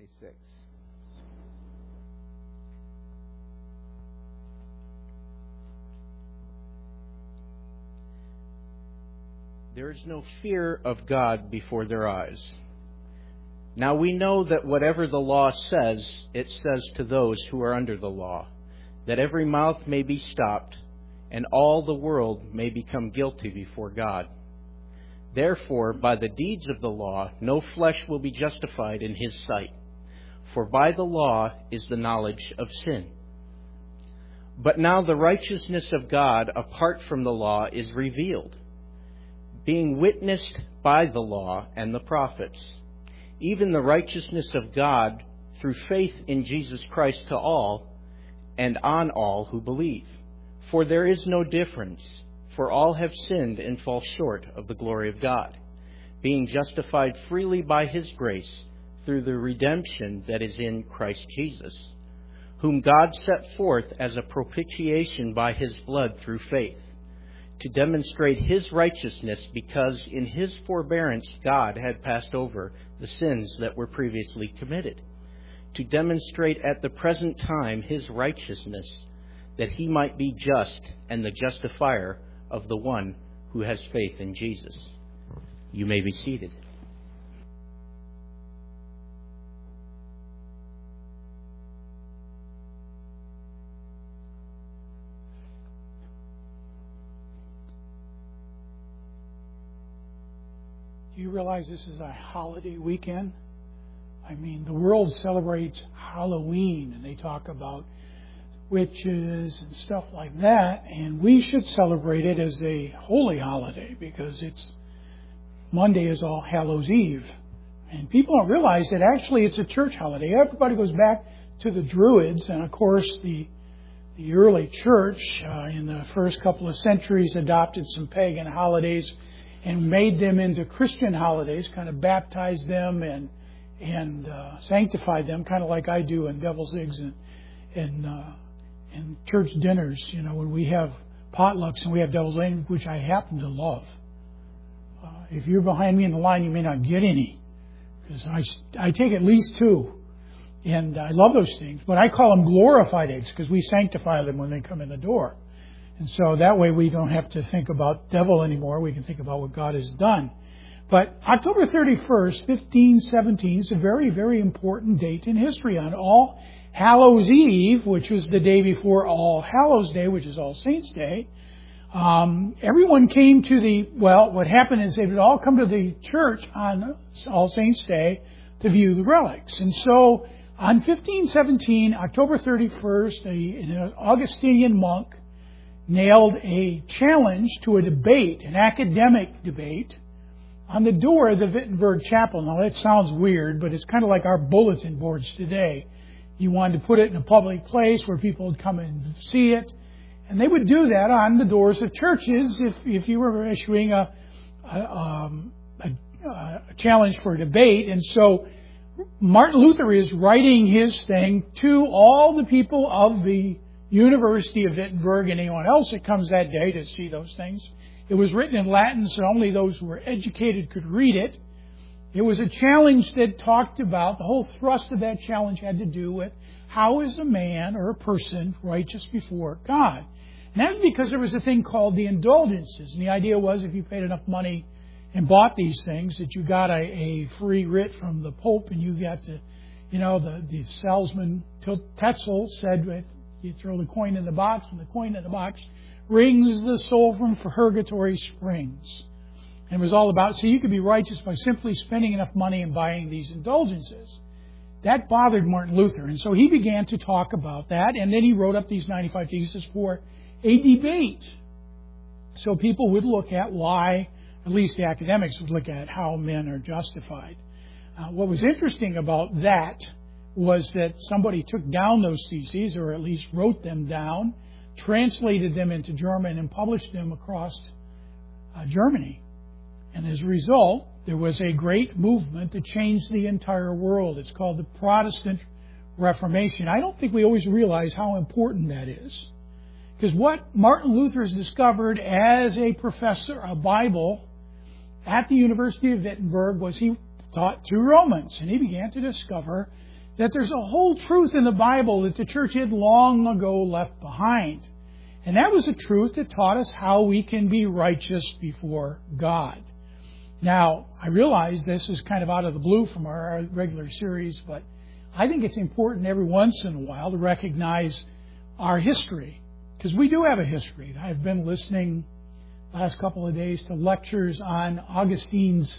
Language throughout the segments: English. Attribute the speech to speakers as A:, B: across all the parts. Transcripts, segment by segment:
A: 26. There is no fear of God before their eyes. Now we know that whatever the law says, it says to those who are under the law, that every mouth may be stopped, and all the world may become guilty before God. Therefore, by the deeds of the law, no flesh will be justified in his sight, for by the law is the knowledge of sin. But now the righteousness of God apart from the law is revealed, being witnessed by the law and the prophets, even the righteousness of God through faith in Jesus Christ to all and on all who believe. For there is no difference, for all have sinned and fall short of the glory of God, being justified freely by his grace through the redemption that is in Christ Jesus, whom God set forth as a propitiation by his blood through faith, to demonstrate his righteousness, because in his forbearance God had passed over the sins that were previously committed, to demonstrate at the present time his righteousness, that he might be just and the justifier of the one who has faith in Jesus. You may be seated.
B: Do you realize this is a holiday weekend? I mean, the world celebrates Halloween, and they talk about witches and stuff like that, and we should celebrate it as a holy holiday because Monday is All Hallows Eve. And people don't realize that actually it's a church holiday. Everybody goes back to the Druids, and of course the early church in the first couple of centuries adopted some pagan holidays and made them into Christian holidays, kind of baptized them and sanctified them, kind of like I do in Devil's Eggs and church dinners. You know, when we have potlucks and we have Devil's Eggs, which I happen to love. If you're behind me in the line, you may not get any, because I take at least 2, and I love those things. But I call them glorified eggs because we sanctify them when they come in the door. And so that way we don't have to think about devil anymore. We can think about what God has done. But October 31st, 1517 is a very, very important date in history. On All Hallows Eve, which was the day before All Hallows Day, which is All Saints Day, everyone came to what happened is they would all come to the church on All Saints Day to view the relics. And so on 1517, October 31st, an Augustinian monk nailed a challenge to a debate, an academic debate, on the door of the Wittenberg Chapel. Now that sounds weird, but it's kind of like our bulletin boards today. You wanted to put it in a public place where people would come and see it. And they would do that on the doors of churches if you were issuing a challenge for a debate. And so Martin Luther is writing his thing to all the people of the University of Wittenberg and anyone else that comes that day to see those things. It was written in Latin, so only those who were educated could read it. It was a challenge that talked about, the whole thrust of that challenge had to do with how is a man or a person righteous before God. And that was because there was a thing called the indulgences. And the idea was if you paid enough money and bought these things, that you got a free writ from the Pope, and you got to, the salesman Tetzel said, you throw the coin in the box, and the coin in the box rings the soul from purgatory springs. And it was all about, so you could be righteous by simply spending enough money and buying these indulgences. That bothered Martin Luther, and so he began to talk about that, and then he wrote up these 95 Theses for a debate. So people would look at why, at least the academics would look at how men are justified. What was interesting about that was that somebody took down those theses, or at least wrote them down, translated them into German, and published them across Germany. And as a result, there was a great movement that changed the entire world. It's called the Protestant Reformation. I don't think we always realize how important that is. Because what Martin Luther has discovered as a professor of Bible at the University of Wittenberg was he taught through Romans. And he began to discover that there's a whole truth in the Bible that the church had long ago left behind. And that was a truth that taught us how we can be righteous before God. Now, I realize this is kind of out of the blue from our regular series, but I think it's important every once in a while to recognize our history, because we do have a history. I've been listening the last couple of days to lectures on Augustine's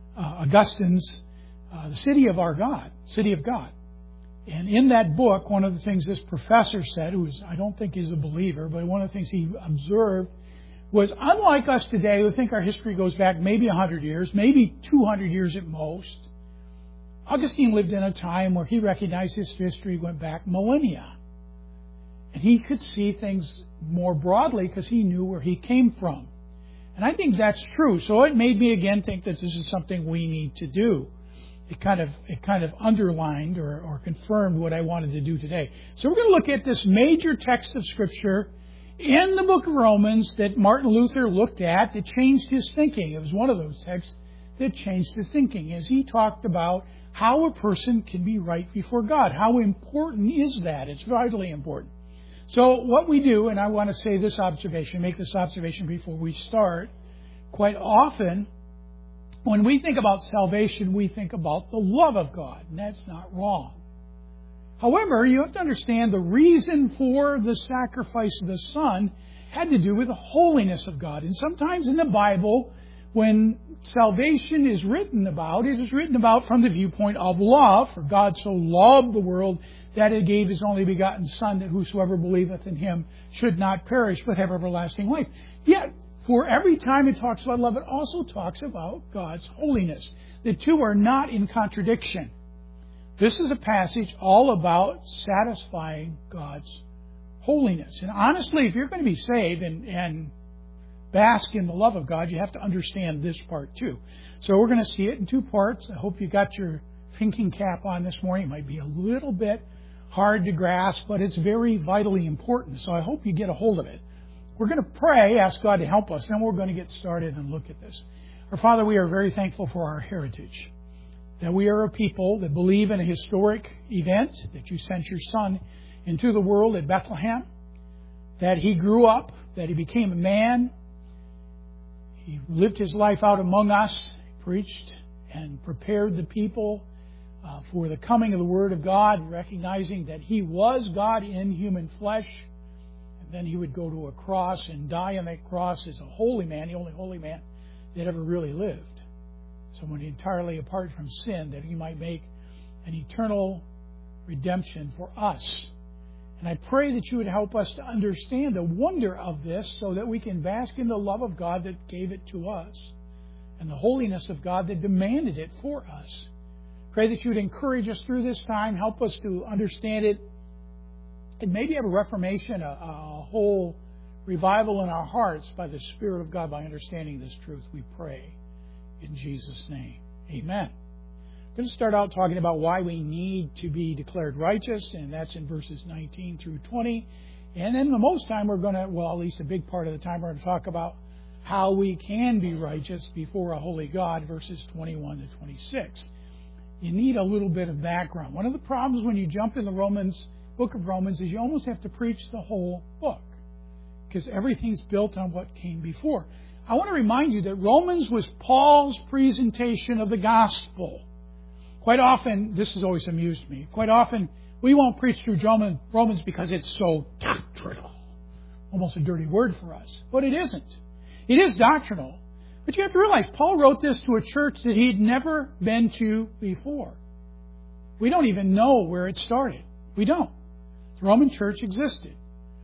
B: The City of Our God, City of God. And in that book, one of the things this professor said, who I don't think is a believer, but one of the things he observed was, unlike us today, who think our history goes back maybe 100 years, maybe 200 years at most, Augustine lived in a time where he recognized his history went back millennia. And he could see things more broadly because he knew where he came from. And I think that's true. So it made me again think that this is something we need to do. It kind of underlined or confirmed what I wanted to do today. So we're going to look at this major text of Scripture in the book of Romans that Martin Luther looked at that changed his thinking. It was one of those texts that changed his thinking as he talked about how a person can be right before God. How important is that? It's vitally important. So what we do, and I want to say this observation, make this observation before we start, quite often when we think about salvation, we think about the love of God, and that's not wrong. However, you have to understand the reason for the sacrifice of the Son had to do with the holiness of God. And sometimes in the Bible, when salvation is written about, it is written about from the viewpoint of love. For God so loved the world that He gave His only begotten Son, that whosoever believeth in Him should not perish, but have everlasting life. Yet, for every time it talks about love, it also talks about God's holiness. The two are not in contradiction. This is a passage all about satisfying God's holiness. And honestly, if you're going to be saved and bask in the love of God, you have to understand this part too. So we're going to see it in two parts. I hope you got your thinking cap on this morning. It might be a little bit hard to grasp, but it's very vitally important. So I hope you get a hold of it. We're going to pray, ask God to help us, then we're going to get started and look at this. Our Father, we are very thankful for our heritage, that we are a people that believe in a historic event, that you sent your Son into the world at Bethlehem, that He grew up, that He became a man, He lived His life out among us, preached and prepared the people for the coming of the Word of God, recognizing that He was God in human flesh. Then He would go to a cross and die on that cross as a holy man, the only holy man that ever really lived. Someone entirely apart from sin, that He might make an eternal redemption for us. And I pray that you would help us to understand the wonder of this so that we can bask in the love of God that gave it to us and the holiness of God that demanded it for us. Pray that you would encourage us through this time, help us to understand it, and maybe have a reformation, a whole revival in our hearts by the Spirit of God by understanding this truth, we pray. In Jesus' name, amen. I'm going to start out talking about why we need to be declared righteous, and that's in verses 19 through 20. And then the most time we're going to, well, at least a big part of the time, we're going to talk about how we can be righteous before a holy God, verses 21 to 26. You need a little bit of background. One of the problems when you jump in the book of Romans is you almost have to preach the whole book because everything's built on what came before. I want to remind you that Romans was Paul's presentation of the gospel. Quite often, this has always amused me, quite often we won't preach through Romans because it's so doctrinal. Almost a dirty word for us. But it isn't. It is doctrinal. But you have to realize Paul wrote this to a church that he'd never been to before. We don't even know where it started. We don't. The Roman church existed.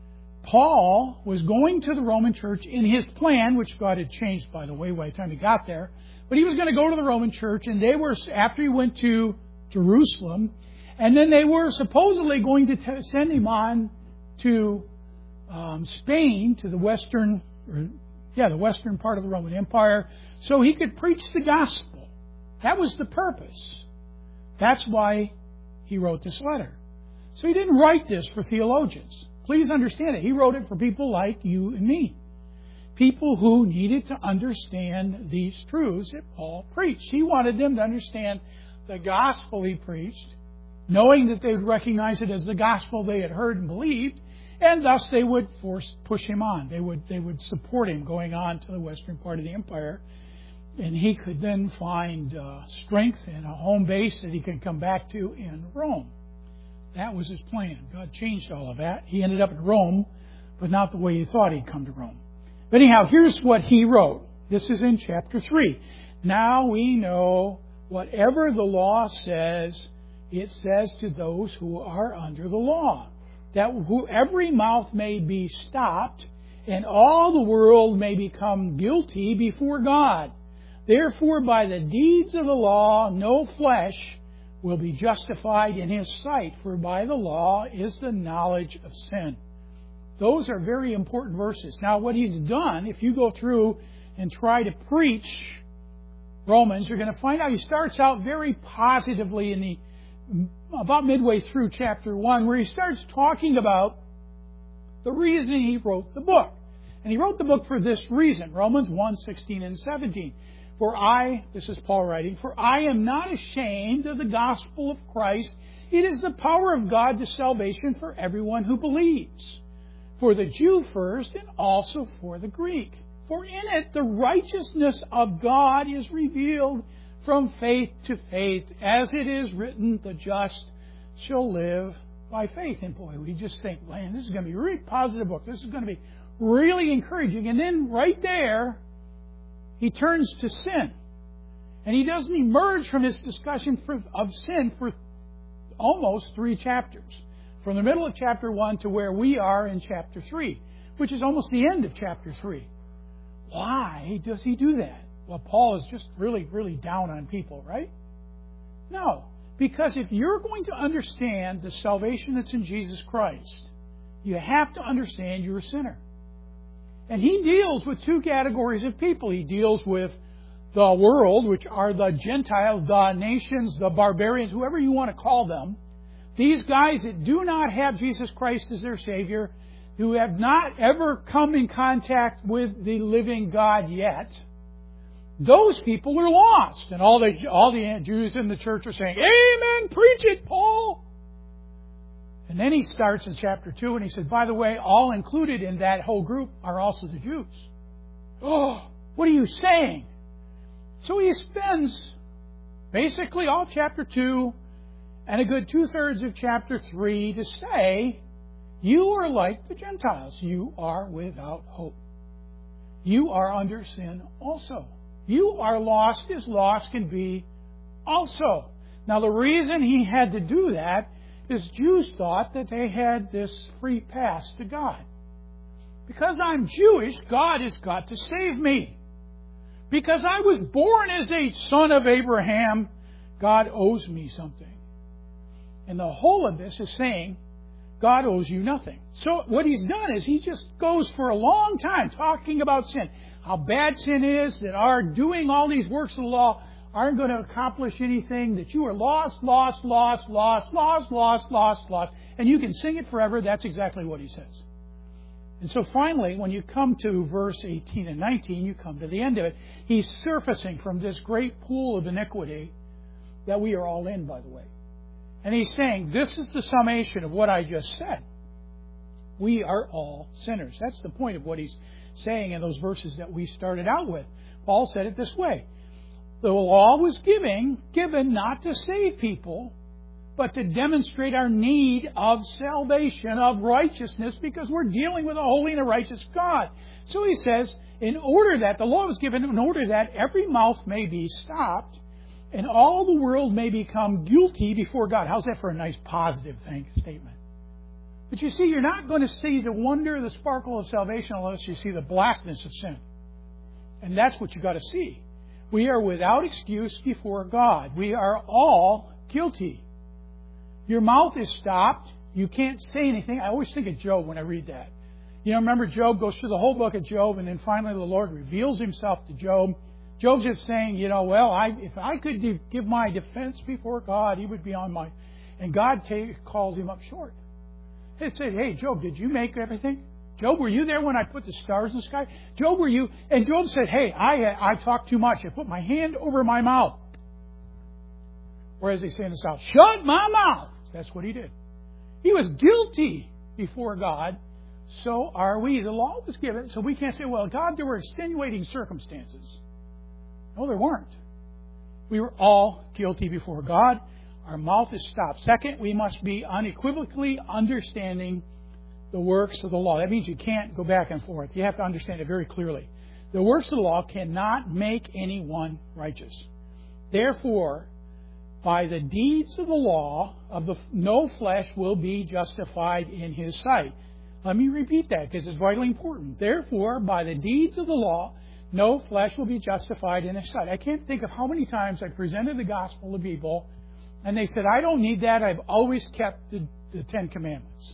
B: Paul was going to the Roman church in his plan, which God had changed, by the way, by the time he got there. But he was going to go to the Roman church, and they were, after he went to Jerusalem, and then they were supposedly going to send him on to Spain, to the western part of the Roman Empire, so he could preach the gospel. That was the purpose. That's why he wrote this letter. So he didn't write this for theologians. Please understand it. He wrote it for people like you and me. people who needed to understand these truths that Paul preached. He wanted them to understand the gospel he preached, knowing that they would recognize it as the gospel they had heard and believed, and thus they would push him on. They would support him going on to the western part of the empire, and he could then find strength and a home base that he could come back to in Rome. That was his plan. God changed all of that. He ended up in Rome, but not the way he thought he'd come to Rome. But anyhow, here's what he wrote. This is in chapter 3. Now we know whatever the law says, it says to those who are under the law, that every mouth may be stopped, and all the world may become guilty before God. Therefore, by the deeds of the law, no flesh will be justified in his sight, for by the law is the knowledge of sin. Those are very important verses. Now, what he's done, if you go through and try to preach Romans, you're going to find out he starts out very positively in about midway through chapter 1, where he starts talking about the reason he wrote the book. And he wrote the book for this reason, Romans 1:16 and 17. This is Paul writing, for I am not ashamed of the gospel of Christ. It is the power of God to salvation for everyone who believes, for the Jew first and also for the Greek. For in it the righteousness of God is revealed from faith to faith, as it is written, the just shall live by faith. And boy, we just think, man, this is going to be a really positive book. This is going to be really encouraging. And then right there, he turns to sin. And he doesn't emerge from his discussion of sin for almost 3 chapters. From the middle of chapter 1 to where we are in chapter 3, which is almost the end of chapter 3. Why does he do that? Well, Paul is just really, really down on people, right? No. Because if you're going to understand the salvation that's in Jesus Christ, you have to understand you're a sinner. And he deals with 2 categories of people. He deals with the world, which are the Gentiles, the nations, the barbarians, whoever you want to call them. These guys that do not have Jesus Christ as their Savior, who have not ever come in contact with the living God yet, those people are lost. And all the Jews in the church are saying, amen, preach it, Paul. And then he starts in chapter 2 and he said, by the way, all included in that whole group are also the Jews. Oh, what are you saying? So he spends basically all chapter 2 and a good 2/3 of chapter 3 to say, you are like the Gentiles. You are without hope. You are under sin also. You are lost as lost can be also. Now the reason he had to do that is Jews thought that they had this free pass to God. Because I'm Jewish, God has got to save me. Because I was born as a son of Abraham, God owes me something. And the whole of this is saying, God owes you nothing. So what he's done is he just goes for a long time talking about sin. How bad sin is, that our doing all these works of the law aren't going to accomplish anything, that you are lost. And you can sing it forever. That's exactly what he says. And so finally, when you come to verse 18 and 19, you come to the end of it. He's surfacing from this great pool of iniquity that we are all in, by the way. And he's saying, this is the summation of what I just said. We are all sinners. That's the point of what he's saying in those verses that we started out with. Paul said it this way. The law was given not to save people, but to demonstrate our need of salvation, of righteousness, because we're dealing with a holy and a righteous God. So he says, in order that, the law was given in order that every mouth may be stopped, and all the world may become guilty before God. How's that for a nice positive statement? But you see, you're not going to see the wonder, the sparkle of salvation unless you see the blackness of sin. And that's what you've got to see. We are without excuse before God. We are all guilty. Your mouth is stopped. You can't say anything. I always think of Job when I read that. You know, remember Job goes through the whole book of Job, and then finally the Lord reveals himself to Job. Job's just saying, if I could give my defense before God, he would be on my... And God calls him up short. He said, hey, Job, did you make everything? Job, were you there when I put the stars in the sky? Job, were you? And Job said, hey, I talked too much. I put my hand over my mouth. Or as they say in the South, shut my mouth. That's what he did. He was guilty before God. So are we. The law was given, so we can't say, well, God, there were extenuating circumstances. No, there weren't. We were all guilty before God. Our mouth is stopped. Second, we must be unequivocally understanding the works of the law. That means you can't go back and forth. You have to understand it very clearly. The works of the law cannot make anyone righteous. Therefore, by the deeds of the law, no flesh will be justified in his sight. Let me repeat that because it's vitally important. Therefore, by the deeds of the law, no flesh will be justified in his sight. I can't think of how many times I presented the gospel to people and they said, I don't need that. I've always kept the Ten Commandments.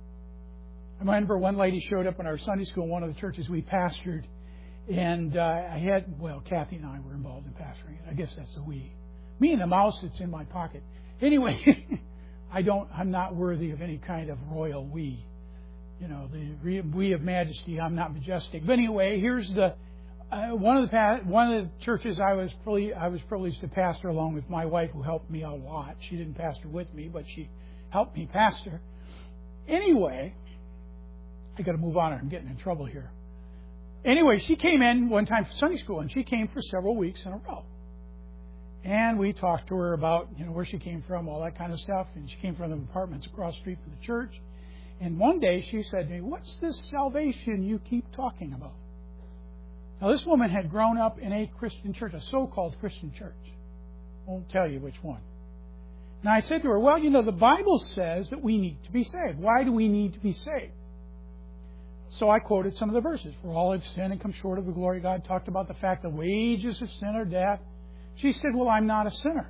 B: I remember one lady showed up in our Sunday school in one of the churches we pastored, and Kathy and I were involved in pastoring it. I guess that's the we. Me and the mouse that's in my pocket. Anyway, I'm not worthy of any kind of royal we. You know, the we of majesty, I'm not majestic. But anyway, here's the one of the churches I was privileged to pastor along with my wife, who helped me out a lot. She didn't pastor with me, but she helped me pastor. Anyway, I got to move on. I'm getting in trouble here. Anyway, she came in one time for Sunday school, and she came for several weeks in a row. And we talked to her about, where she came from, all that kind of stuff. And she came from the apartments across the street from the church. And one day she said to me, "What's this salvation you keep talking about?" Now, this woman had grown up in a Christian church, a so-called Christian church. I won't tell you which one. Now, I said to her, well, the Bible says that we need to be saved. Why do we need to be saved? So I quoted some of the verses. For all have sinned and come short of the glory of God. Talked about the fact the wages of sin are death. She said, well, I'm not a sinner.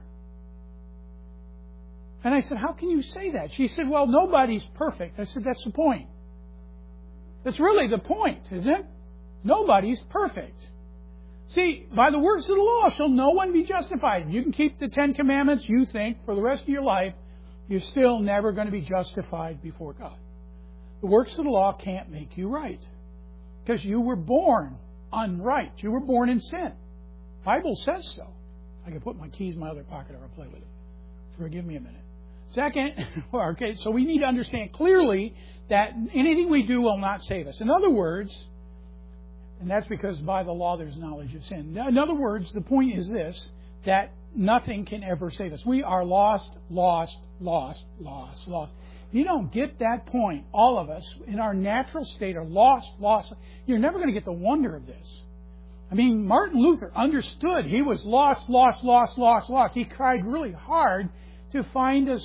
B: And I said, how can you say that? She said, well, nobody's perfect. I said, that's the point. That's really the point, isn't it? Nobody's perfect. See, by the works of the law shall no one be justified. You can keep the Ten Commandments, you think, for the rest of your life, you're still never going to be justified before God. The works of the law can't make you right. Because you were born unright. You were born in sin. The Bible says so. I can put my keys in my other pocket or I'll play with it. Forgive me a minute. Second, so we need to understand clearly that anything we do will not save us. In other words, and that's because by the law there's knowledge of sin. In other words, the point is this, that nothing can ever save us. We are lost. If you don't get that point, all of us, in our natural state, are lost. You're never going to get the wonder of this. I mean, Martin Luther understood he was lost. He cried really hard to find a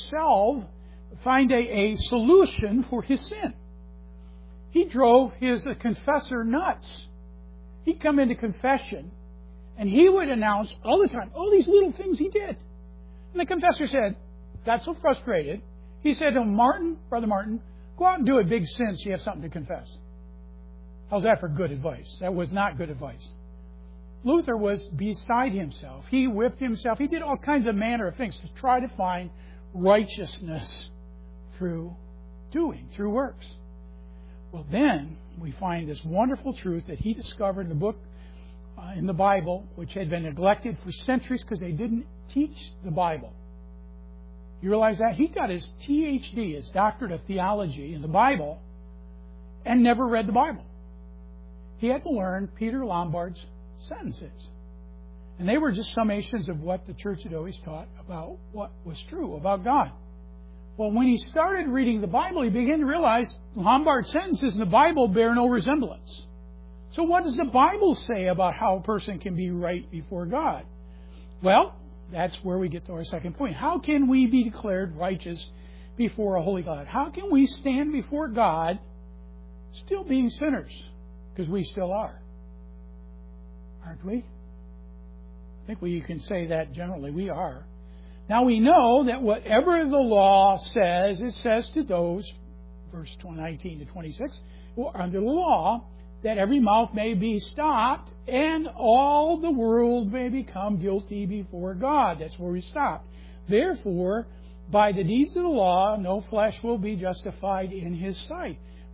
B: solution for his sin. He drove his confessor nuts. He'd come into confession, and he would announce all the time all these little things he did. And the confessor got so frustrated, he said to him, Brother Martin, go out and do a big sin so you have something to confess. How's that for good advice? That was not good advice. Luther was beside himself. He whipped himself. He did all kinds of manner of things to try to find righteousness through works. Well, then we find this wonderful truth that he discovered in the book, in the Bible, which had been neglected for centuries because they didn't teach the Bible. You realize that? He got his THD, his doctorate of theology, in the Bible and never read the Bible. He had to learn Peter Lombard's sentences. And they were just summations of what the church had always taught about what was true about God. Well, when he started reading the Bible, he began to realize Lombard's sentences in the Bible bear no resemblance. So what does the Bible say about how a person can be right before God? Well, that's where we get to our second point. How can we be declared righteous before a holy God? How can we stand before God still being sinners? Because we still are. Aren't we? I think you can say that generally. We are. Now we know that whatever the law says, it says to those, verse 19 to 26, who are under the law, that every mouth may be stopped and all the world may become guilty before God. That's where we stopped. Therefore, by the deeds of the law, no flesh will be justified in his sight.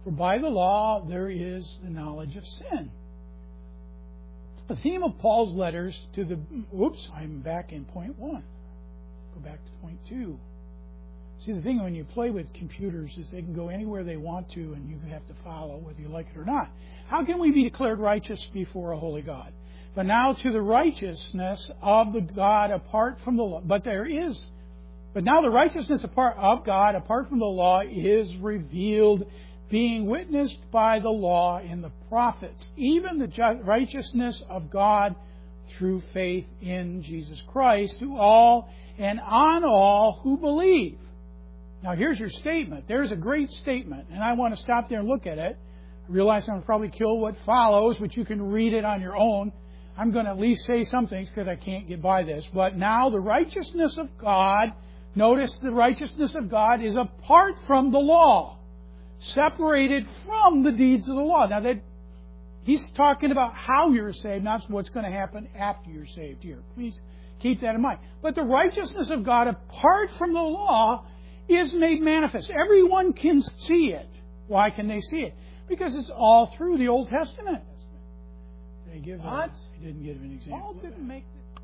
B: For by the law there is the knowledge of sin. The theme of Paul's letters to the... Oops, I'm back in point 1. Go back to point 2. See, the thing when you play with computers is they can go anywhere they want to, and you have to follow whether you like it or not. How can we be declared righteous before a holy God? But now to the righteousness of the God apart from the law. But now the righteousness of God apart from the law is revealed, being witnessed by the law in the prophets, even the righteousness of God through faith in Jesus Christ to all and on all who believe. Now here's your statement. There's a great statement, and I want to stop there and look at it. I realize I'm going to probably kill what follows, but you can read it on your own. I'm going to at least say some things because I can't get by this. But now the righteousness of God, notice the righteousness of God is apart from the law, separated from the deeds of the law. Now that he's talking about how you're saved, not what's going to happen after you're saved here. Please keep that in mind. But the righteousness of God apart from the law is made manifest. Everyone can see it. Why can they see it? Because it's all through the Old Testament. They didn't give an example. Paul didn't make it.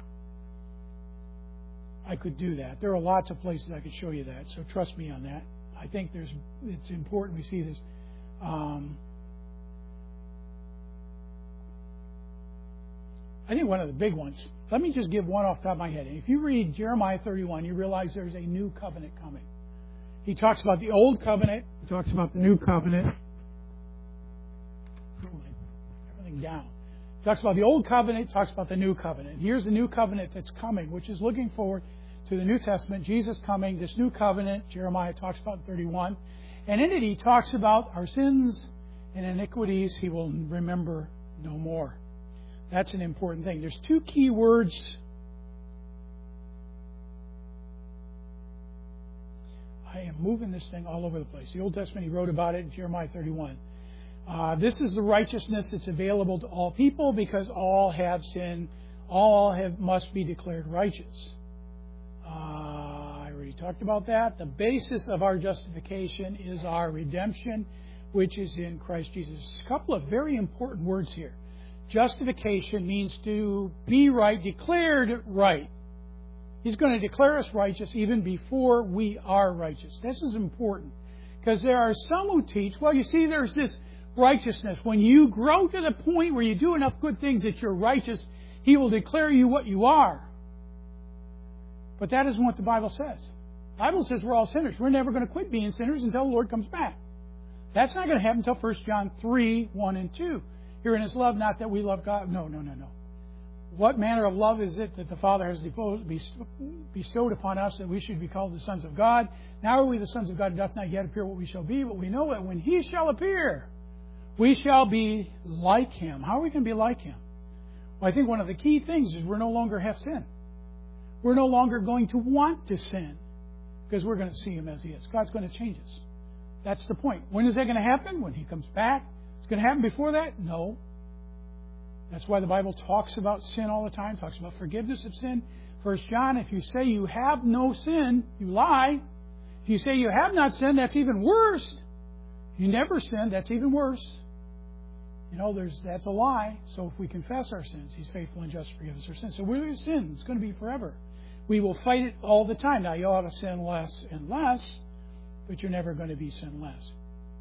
B: I could do that. There are lots of places I could show you that, so trust me on that. I think it's important we see this. I think one of the big ones. Let me just give one off the top of my head. If you read Jeremiah 31, you realize there's a new covenant coming. He talks about the old covenant. He talks about the new covenant. Everything down. He talks about the old covenant. He talks about the new covenant. Here's the new covenant that's coming, which is looking forward to the New Testament. Jesus coming. This new covenant, Jeremiah talks about in 31. And in it, he talks about our sins and iniquities he will remember no more. That's an important thing. There's two key words. I am moving this thing all over the place. The Old Testament, he wrote about it in Jeremiah 31. This is the righteousness that's available to all people because all have sinned. Must be declared righteous. I already talked about that. The basis of our justification is our redemption, which is in Christ Jesus. A couple of very important words here. Justification means to be right, declared right. He's going to declare us righteous even before we are righteous. This is important because there are some who teach, well, you see, there's this righteousness. When you grow to the point where you do enough good things that you're righteous, He will declare you what you are. But that isn't what the Bible says. The Bible says we're all sinners. We're never going to quit being sinners until the Lord comes back. That's not going to happen until 1 John 3, 1 and 2. Herein is love, not that we love God. No. What manner of love is it that the Father has bestowed upon us that we should be called the sons of God? Now are we the sons of God, doth not yet appear what we shall be, but we know that when He shall appear, we shall be like Him. How are we going to be like Him? Well, I think one of the key things is we're no longer have sin. We're no longer going to want to sin because we're going to see Him as He is. God's going to change us. That's the point. When is that going to happen? When He comes back? It's going to happen before that? No. That's why the Bible talks about sin all the time, talks about forgiveness of sin. 1 John, if you say you have no sin, you lie. If you say you have not sinned, that's even worse. If you never sinned, that's even worse. That's a lie. So if we confess our sins, He's faithful and just to forgive us our sins. So we're going to sin. It's going to be forever. We will fight it all the time. Now, you'll have to sin less and less, but you're never going to be sinless.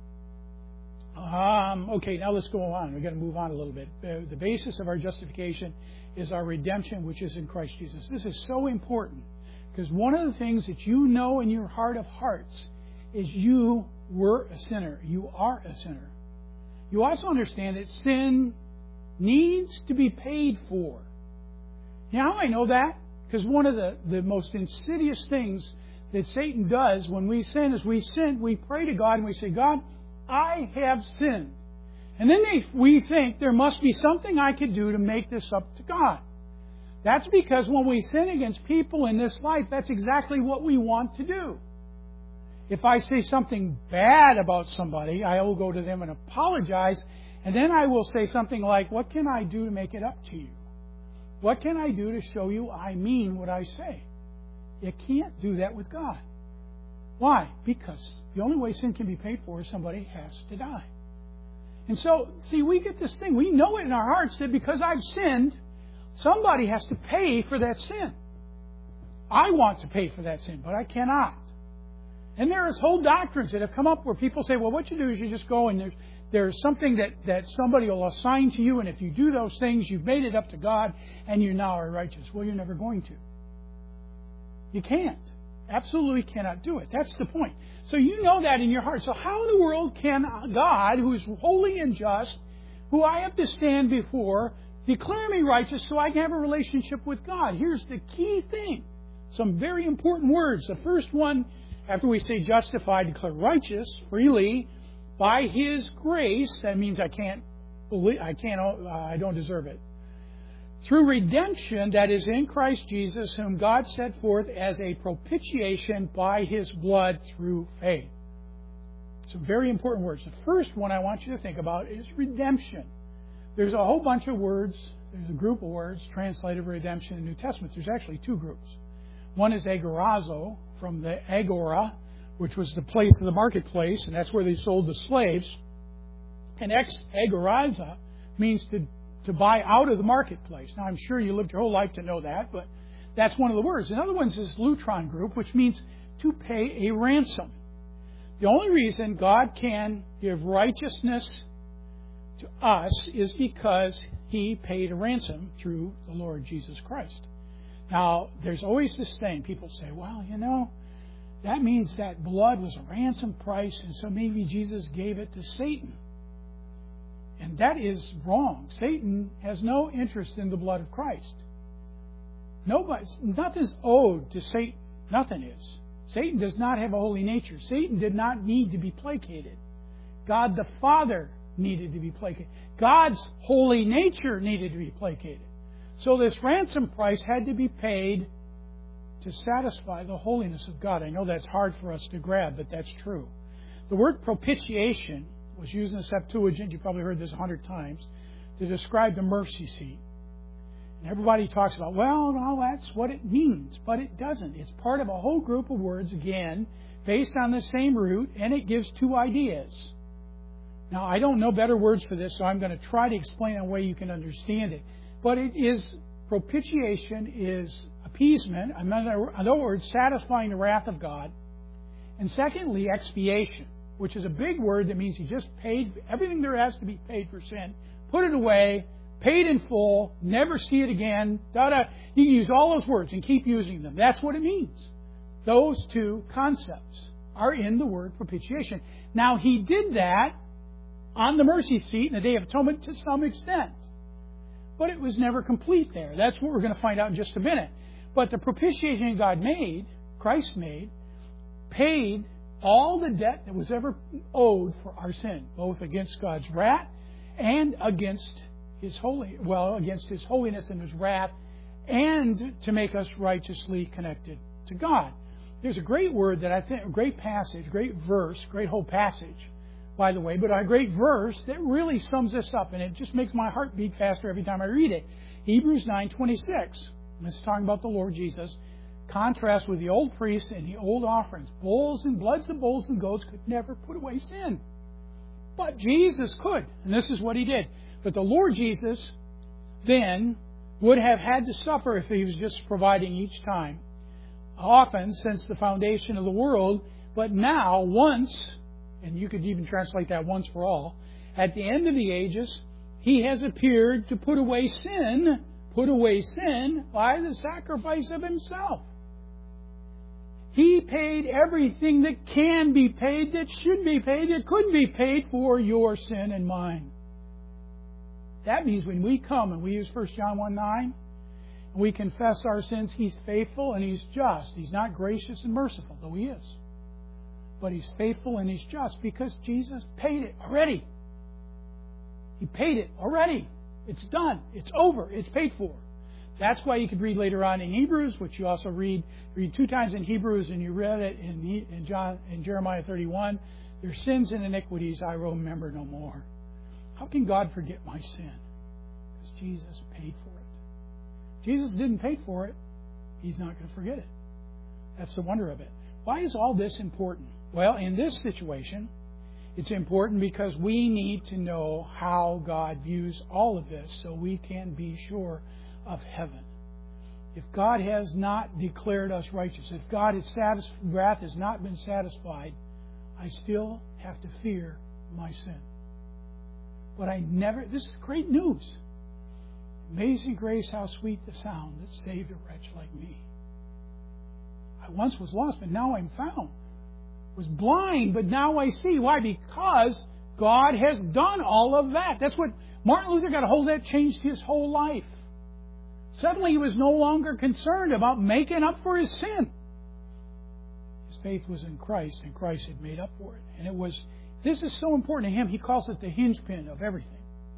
B: Okay, now let's go on. We've got to move on a little bit. The basis of our justification is our redemption, which is in Christ Jesus. This is so important because one of the things that you know in your heart of hearts is you were a sinner. You are a sinner. You also understand that sin needs to be paid for. Now I know that because one of the most insidious things that Satan does when we sin is we pray to God and we say, God, I have sinned. And then we think there must be something I could do to make this up to God. That's because when we sin against people in this life, that's exactly what we want to do. If I say something bad about somebody, I will go to them and apologize, and then I will say something like, what can I do to make it up to you? What can I do to show you I mean what I say? You can't do that with God. Why? Because the only way sin can be paid for is somebody has to die. And so, see, we get this thing. We know it in our hearts that because I've sinned, somebody has to pay for that sin. I want to pay for that sin, but I cannot. And there is whole doctrines that have come up where people say, well, what you do is you just go and there's something that somebody will assign to you, and if you do those things, you've made it up to God, and you now are righteous. Well, you're never going to. You can't. Absolutely cannot do it. That's the point. So you know that in your heart. So how in the world can God, who is holy and just, who I have to stand before, declare me righteous so I can have a relationship with God? Here's the key thing. Some very important words. The first one, after we say justified, declare righteous freely by His grace. That means I don't deserve it. Through redemption that is in Christ Jesus, whom God set forth as a propitiation by His blood through faith. Some very important words. The first one I want you to think about is redemption. There's a whole bunch of words. There's a group of words translated redemption in the New Testament. There's actually two groups. One is agorazo, from the agora, which was the place of the marketplace, and that's where they sold the slaves. And agoriza means to buy out of the marketplace. Now, I'm sure you lived your whole life to know that, but that's one of the words. Another one is lutron group, which means to pay a ransom. The only reason God can give righteousness to us is because He paid a ransom through the Lord Jesus Christ. Now, there's always this thing. People say, well, that means that blood was a ransom price, and so maybe Jesus gave it to Satan. And that is wrong. Satan has no interest in the blood of Christ. Nothing's owed to Satan. Nothing is. Satan does not have a holy nature. Satan did not need to be placated. God the Father needed to be placated. God's holy nature needed to be placated. So this ransom price had to be paid to satisfy the holiness of God. I know that's hard for us to grab, but that's true. The word propitiation was used in the Septuagint, you probably heard this 100 times, to describe the mercy seat. And everybody talks about, well, that's what it means. But it doesn't. It's part of a whole group of words, again, based on the same root, and it gives two ideas. Now, I don't know better words for this, so I'm going to try to explain in a way you can understand it. But propitiation is appeasement, in other words, satisfying the wrath of God. And secondly, expiation, which is a big word that means He just paid everything there has to be paid for sin, put it away, paid in full, never see it again. You can use all those words and keep using them. That's what it means. Those two concepts are in the word propitiation. Now, He did that on the mercy seat in the Day of Atonement to some extent. But it was never complete there. That's what we're going to find out in just a minute. But the propitiation God made, Christ made, paid all the debt that was ever owed for our sin, both against God's wrath and against His holiness and His wrath, and to make us righteously connected to God. There's a great word that I think, a great passage, great verse, great whole passage, by the way, but a great verse that really sums this up, and it just makes my heart beat faster every time I read it. Hebrews 9:26. This is talking about the Lord Jesus. Contrast with the old priests and the old offerings. Bloods of bulls and goats could never put away sin. But Jesus could, and this is what He did. But the Lord Jesus then would have had to suffer if He was just providing each time. Often, since the foundation of the world, but now, once, and you could even translate that once for all, at the end of the ages, He has appeared to put away sin by the sacrifice of Himself. He paid everything that can be paid, that should be paid, that could be paid for your sin and mine. That means when we come and we use 1 John 1:9, and we confess our sins, He's faithful and He's just. He's not gracious and merciful, though He is. But He's faithful and He's just because Jesus paid it already. He paid it already. It's done. It's over. It's paid for. That's why you could read later on in Hebrews, which you also read 2 times in Hebrews, and you read it in Jeremiah 31. Their sins and iniquities I will remember no more. How can God forget my sin? Because Jesus paid for it. Jesus didn't pay for it. He's not going to forget it. That's the wonder of it. Why is all this important? Well, in this situation, it's important because we need to know how God views all of this so we can be sure of heaven. If God has not declared us righteous, if God's wrath has not been satisfied, I still have to fear my sin. But this is great news. Amazing grace, how sweet the sound that saved a wretch like me. I once was lost, but now I'm found. Was blind, but now I see. Why? Because God has done all of that. That's what Martin Luther got a hold of. That changed his whole life. Suddenly he was no longer concerned about making up for his sin. His faith was in Christ, and Christ had made up for it. And this is so important to him, he calls it the hinge pin of everything.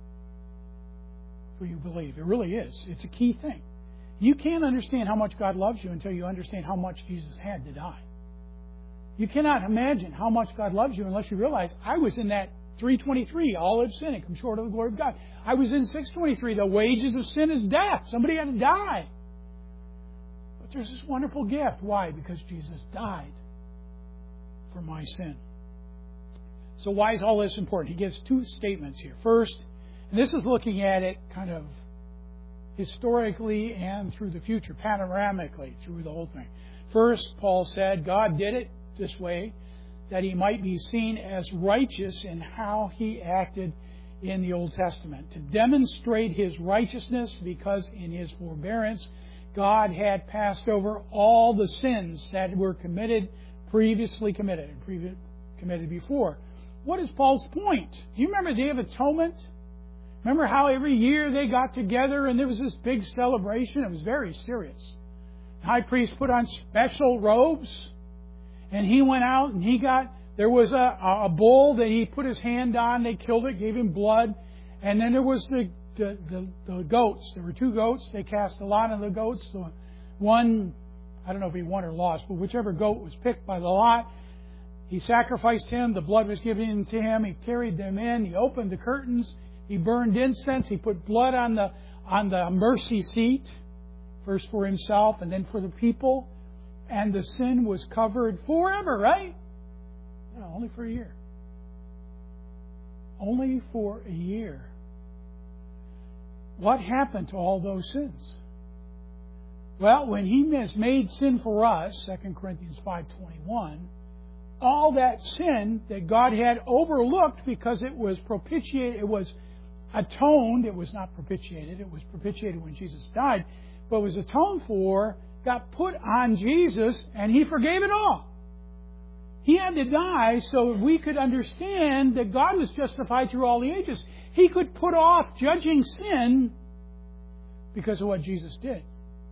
B: For you believe. It really is. It's a key thing. You can't understand how much God loves you until you understand how much Jesus had to die. You cannot imagine how much God loves you unless you realize, I was in that 3:23, all have sinned and come short of the glory of God. I was in 6:23, the wages of sin is death. Somebody had to die. But there's this wonderful gift. Why? Because Jesus died for my sin. So why is all this important? He gives two statements here. First, and this is looking at it kind of historically and through the future, panoramically through the whole thing. First, Paul said, God did it this way that he might be seen as righteous in how he acted in the Old Testament. To demonstrate his righteousness, because in his forbearance, God had passed over all the sins that were previously committed before. What is Paul's point? Do you remember the Day of Atonement? Remember how every year they got together and there was this big celebration? It was very serious. The high priest put on special robes, and he went out and there was a bull that he put his hand on, they killed it, gave him blood, and then there was the goats. There were two goats. They cast a lot on the goats. The one, I don't know if he won or lost, but whichever goat was picked by the lot, he sacrificed him. The blood was given to him. He carried them in. He opened the curtains. He burned incense. He put blood on the mercy seat, first for himself and then for the people. And the sin was covered forever, right? No, only for a year. Only for a year. What happened to all those sins? Well, when he has made sin for us, 2 Corinthians 5:21, all that sin that God had overlooked because it was propitiated, it was atoned, it was not propitiated, it was propitiated when Jesus died, but was atoned for, got put on Jesus, and he forgave it all. He had to die so we could understand that God was justified through all the ages. He could put off judging sin because of what Jesus did.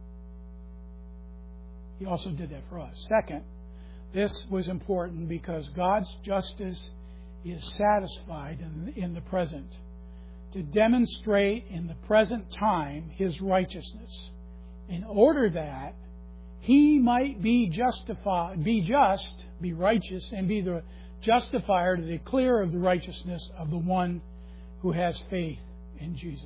B: He also did that for us. Second, this was important because God's justice is satisfied in the present, to demonstrate in the present time His righteousness, in order that He might be justified, be righteous, and be the justifier, to declare of the righteousness of the one who has faith in Jesus.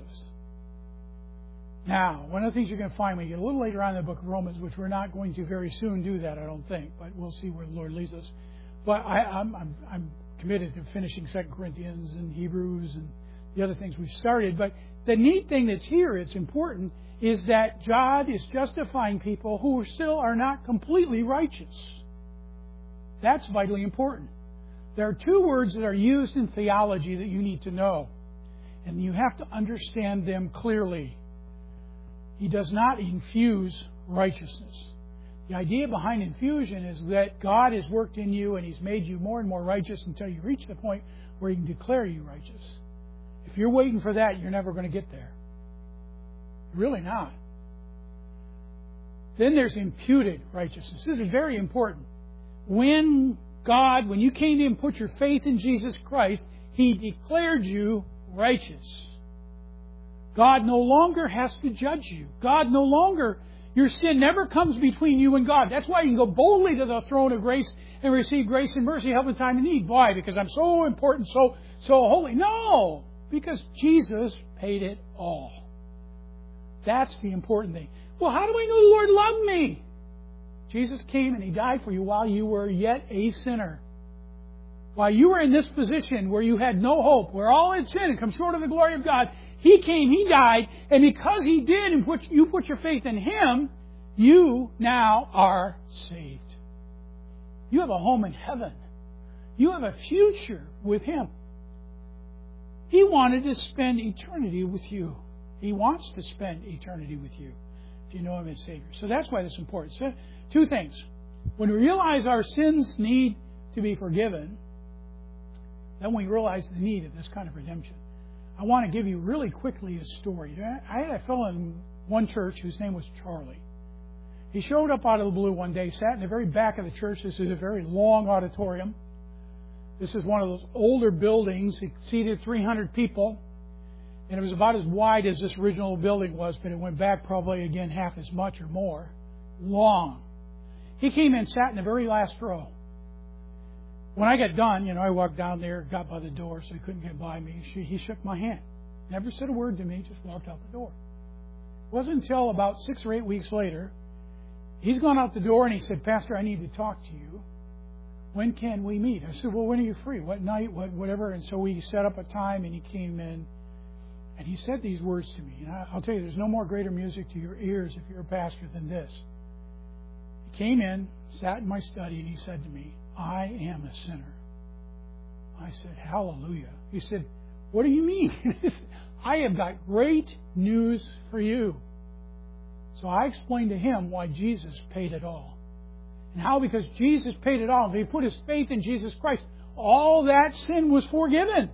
B: Now, one of the things you're going to find when you get a little later on in the book of Romans, which we're not going to very soon do that, I don't think, but we'll see where the Lord leads us. But I'm committed to finishing 2 Corinthians and Hebrews and the other things we've started. But the neat thing that's here, it's important, is that God is justifying people who still are not completely righteous. That's vitally important. There are two words that are used in theology that you need to know, and you have to understand them clearly. He does not infuse righteousness. The idea behind infusion is that God has worked in you and He's made you more and more righteous until you reach the point where He can declare you righteous. If you're waiting for that, you're never going to get there. Really not. Then there's imputed righteousness. This is very important. When you came to Him and put your faith in Jesus Christ, He declared you righteous. God no longer has to judge you. Your sin never comes between you and God. That's why you can go boldly to the throne of grace and receive grace and mercy, help in time of need. Why? Because I'm so important, so holy. No! Because Jesus paid it all. That's the important thing. Well, how do I know the Lord loved me? Jesus came and He died for you while you were yet a sinner. While you were in this position where you had no hope, where all had sinned and come short of the glory of God, He came, He died, and because He did and you put your faith in Him, you now are saved. You have a home in heaven. You have a future with Him. He wanted to spend eternity with you. He wants to spend eternity with you if you know Him as Savior. So that's why this is important. So, two things. When we realize our sins need to be forgiven, then we realize the need of this kind of redemption. I want to give you really quickly a story. I had a fellow in one church whose name was Charlie. He showed up out of the blue one day, sat in the very back of the church. This is a very long auditorium. This is one of those older buildings. It seated 300 people. And it was about as wide as this original building was, but it went back probably, again, half as much or more. Long. He came in, sat in the very last row. When I got done, I walked down there, got by the door so he couldn't get by me. He shook my hand. Never said a word to me, just walked out the door. It wasn't until about 6 or 8 weeks later, he's gone out the door and he said, "Pastor, I need to talk to you. When can we meet?" I said, "Well, when are you free? What night? Whatever." And so we set up a time and he came in and he said these words to me. And I'll tell you, there's no more greater music to your ears if you're a pastor than this. He came in, sat in my study, and he said to me, "I am a sinner." I said, "Hallelujah." He said, "What do you mean?" "I have got great news for you." So I explained to him why Jesus paid it all. And how, because Jesus paid it all, if he put his faith in Jesus Christ, all that sin was forgiven.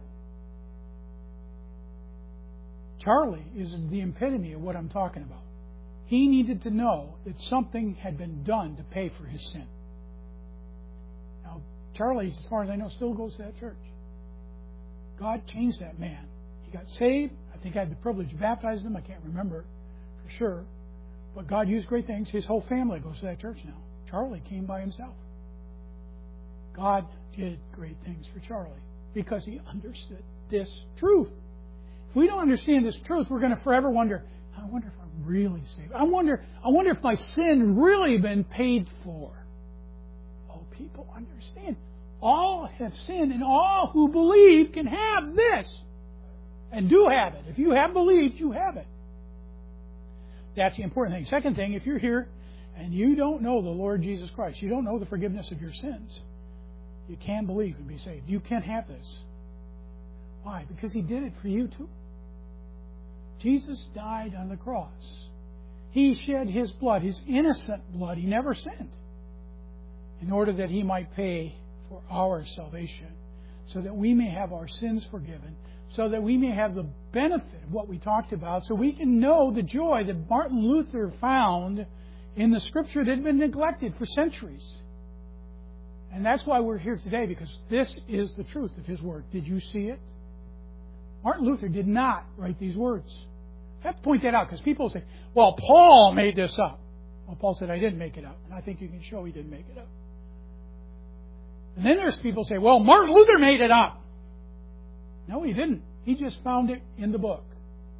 B: Charlie is the epitome of what I'm talking about. He needed to know that something had been done to pay for his sin. Now, Charlie, as far as I know, still goes to that church. God changed that man. He got saved. I think I had the privilege of baptizing him. I can't remember for sure. But God used great things. His whole family goes to that church now. Charlie came by himself. God did great things for Charlie because he understood this truth. If we don't understand this truth, we're going to forever wonder, I wonder if I'm really saved. I wonder if my sin really been paid for. Oh, people understand. All have sinned, and all who believe can have this. And do have it. If you have believed, you have it. That's the important thing. Second thing, if you're here and you don't know the Lord Jesus Christ, you don't know the forgiveness of your sins, you can believe and be saved. You can have this. Why? Because He did it for you too. Jesus died on the cross. He shed His blood, His innocent blood. He never sinned, in order that He might pay for our salvation, so that we may have our sins forgiven, so that we may have the benefit of what we talked about, so we can know the joy that Martin Luther found in the Scripture that had been neglected for centuries. And that's why we're here today, because this is the truth of his word. Did you see it? Martin Luther did not write these words. I have to point that out, because people say, well, Paul made this up. Well, Paul said, I didn't make it up. And I think you can show he didn't make it up. And then there's people who say, well, Martin Luther made it up. No, he didn't. He just found it in the book.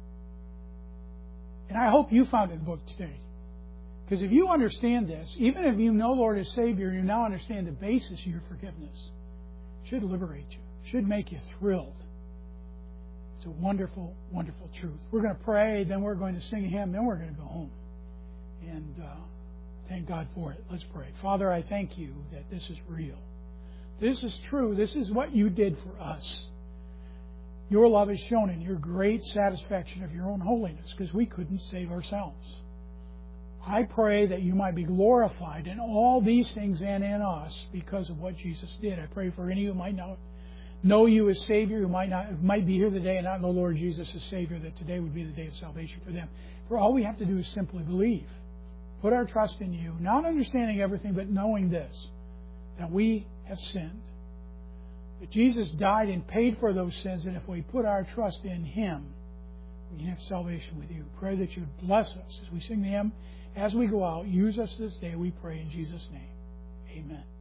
B: And I hope you found it in the book today. Because if you understand this, even if you know Lord as Savior, you now understand the basis of your forgiveness. It should liberate you. It should make you thrilled. It's a wonderful, wonderful truth. We're going to pray, then we're going to sing a hymn, then we're going to go home. And thank God for it. Let's pray. Father, I thank you that this is real. This is true. This is what you did for us. Your love is shown in your great satisfaction of your own holiness, because we couldn't save ourselves. I pray that you might be glorified in all these things and in us because of what Jesus did. I pray for any who might not know you as Savior, who might be here today and not know Lord Jesus as Savior, that today would be the day of salvation for them. For all we have to do is simply believe. Put our trust in you, not understanding everything, but knowing this, that we have sinned. That Jesus died and paid for those sins, and if we put our trust in Him, we can have salvation with you. Pray that you would bless us as we sing the hymn. As we go out, use us this day, we pray in Jesus' name. Amen.